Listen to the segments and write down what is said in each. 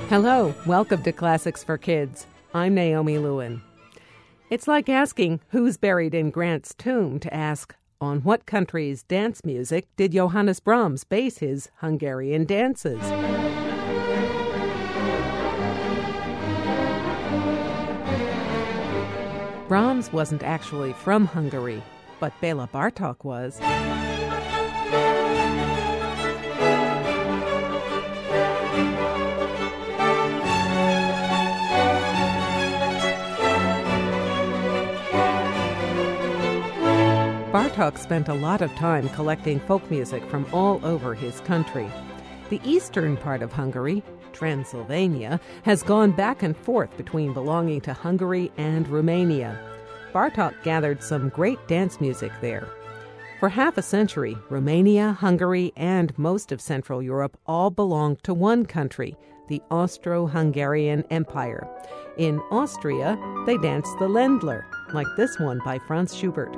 Hello, welcome to Classics for Kids. I'm Naomi Lewin. It's like asking who's buried in Grant's tomb to ask, on what country's dance music did Johannes Brahms base his Hungarian dances? Brahms wasn't actually from Hungary, but Béla Bartók was. Bartók spent a lot of time collecting folk music from all over his country. The eastern part of Hungary, Transylvania, has gone back and forth between belonging to Hungary and Romania. Bartók gathered some great dance music there. For half a century, Romania, Hungary, and most of Central Europe all belonged to one country, the Austro-Hungarian Empire. In Austria, they danced the Ländler, like this one by Franz Schubert.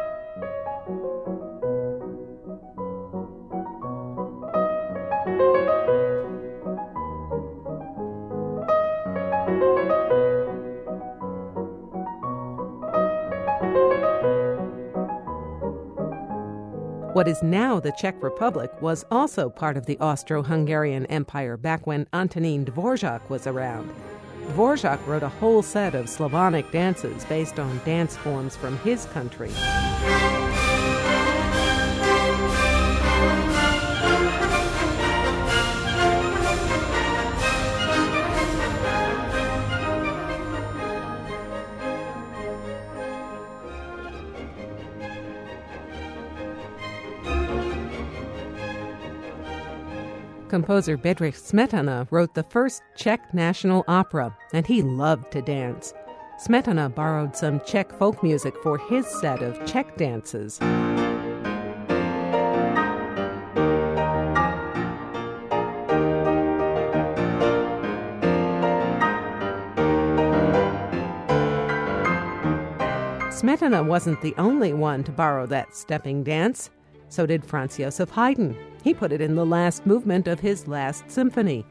What is now the Czech Republic was also part of the Austro-Hungarian Empire back when Antonín Dvořák was around. Dvořák wrote a whole set of Slavonic dances based on dance forms from his country. Composer Bedřich Smetana wrote the first Czech national opera, and he loved to dance. Smetana borrowed some Czech folk music for his set of Czech dances. Smetana wasn't the only one to borrow that stepping dance. So did Franz Joseph Haydn. He put it in the last movement of his last symphony.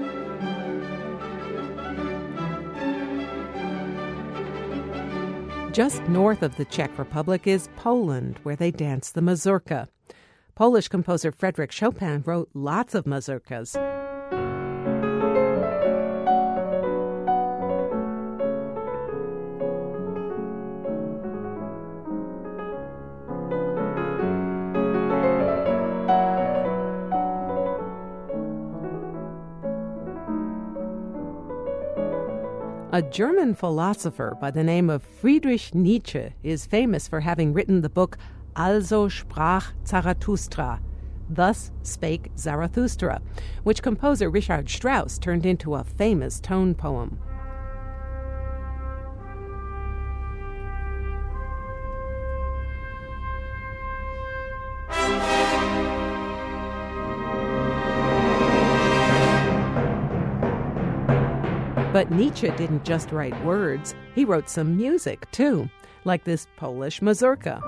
Just north of the Czech Republic is Poland, where they dance the mazurka. Polish composer Frédéric Chopin wrote lots of mazurkas. A German philosopher by the name of Friedrich Nietzsche is famous for having written the book Also sprach Zarathustra, Thus Spake Zarathustra, which composer Richard Strauss turned into a famous tone poem. But Nietzsche didn't just write words, he wrote some music, too, like this Polish mazurka.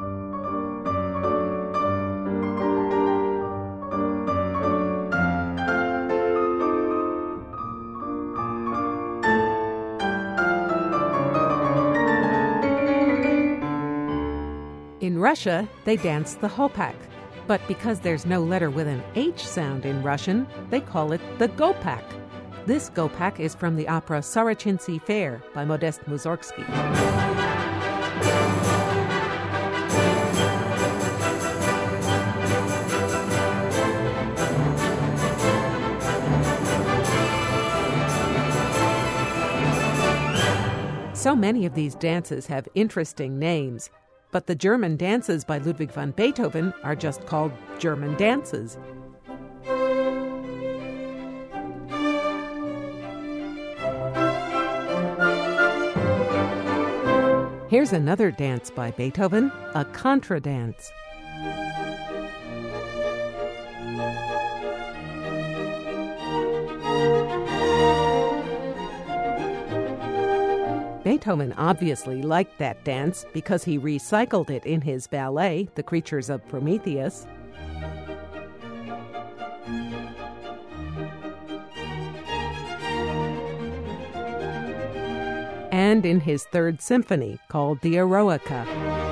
In Russia, they dance the hopak, but because there's no letter with an H sound in Russian, they call it the gopak. This gopak is from the opera Sorochinsky Fair by Modest Mussorgsky. So many of these dances have interesting names, but the German dances by Ludwig van Beethoven are just called German dances. Here's another dance by Beethoven, a contra dance. Beethoven obviously liked that dance because he recycled it in his ballet, The Creatures of Prometheus. and in his Third Symphony, called the Eroica.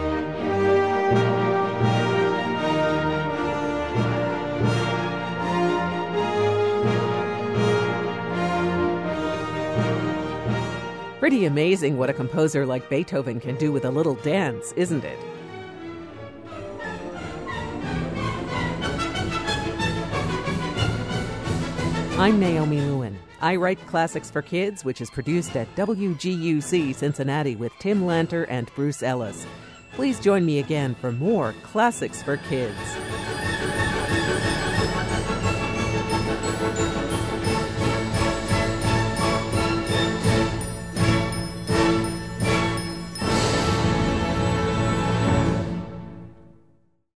Pretty amazing what a composer like Beethoven can do with a little dance, isn't it? I'm Naomi Lewin. I write Classics for Kids, which is produced at WGUC Cincinnati with Tim Lanter and Bruce Ellis. Please join me again for more Classics for Kids.